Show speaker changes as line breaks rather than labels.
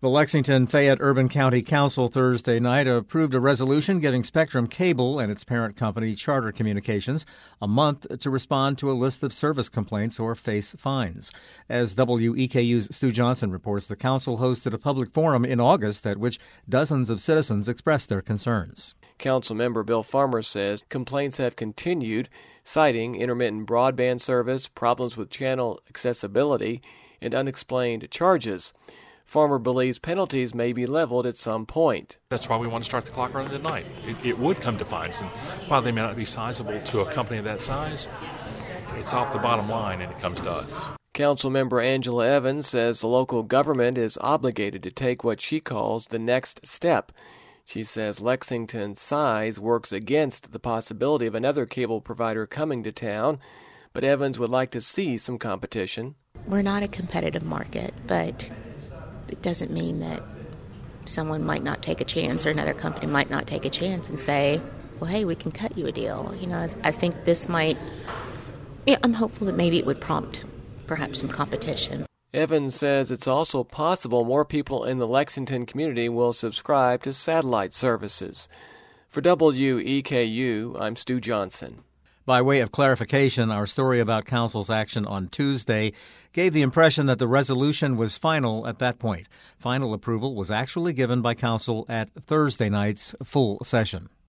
The Lexington-Fayette Urban County Council Thursday night approved a resolution giving Spectrum Cable and its parent company, Charter Communications, a month to respond to a list of service complaints or face fines. As WEKU's Stu Johnson reports, the council hosted a public forum in August at which dozens of citizens expressed their concerns.
Councilmember Bill Farmer says complaints have continued, citing intermittent broadband service, problems with channel accessibility, and unexplained charges. Farmer believes penalties may be leveled at some point.
That's why we want to start the clock running tonight. It would come to fines, and while they may not be sizable to a company of that size, it's off the bottom line and it comes to us.
Councilmember Angela Evans says the local government is obligated to take what she calls the next step. She says Lexington's size works against the possibility of another cable provider coming to town, but Evans would like to see some competition.
We're not a competitive market, but it doesn't mean that someone might not take a chance or another company might not take a chance and say, well, hey, we can cut you a deal. I think this might, I'm hopeful that maybe it would prompt perhaps some competition.
Evans says it's also possible more people in the Lexington community will subscribe to satellite services. For WEKU, I'm Stu Johnson.
By way of clarification, our story about Council's action on Tuesday gave the impression that the resolution was final at that point. Final approval was actually given by Council at Thursday night's full session.